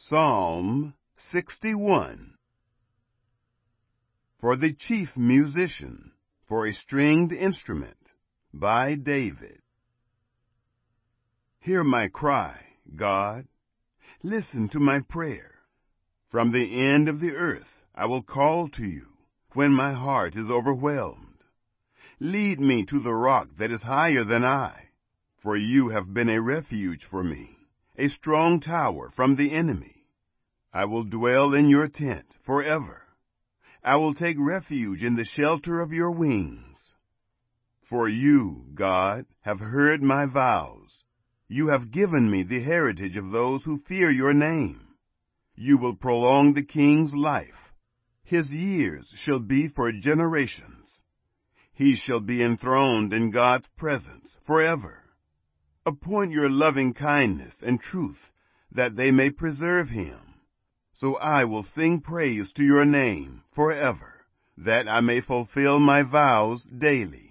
Psalm 61. For the chief musician, for a stringed instrument, by David. Hear my cry, God. Listen to my prayer. From the end of the earth I will call to you when my heart is overwhelmed. Lead me to the rock that is higher than I, for you have been a refuge for me, a strong tower from the enemy. I will dwell in your tent forever. I will take refuge in the shelter of your wings. For you, God, have heard my vows. You have given me the heritage of those who fear your name. You will prolong the king's life. His years shall be for generations. He shall be enthroned in God's presence forever. Appoint your loving kindness and truth, that they may preserve him. So I will sing praise to your name forever, that I may fulfill my vows daily.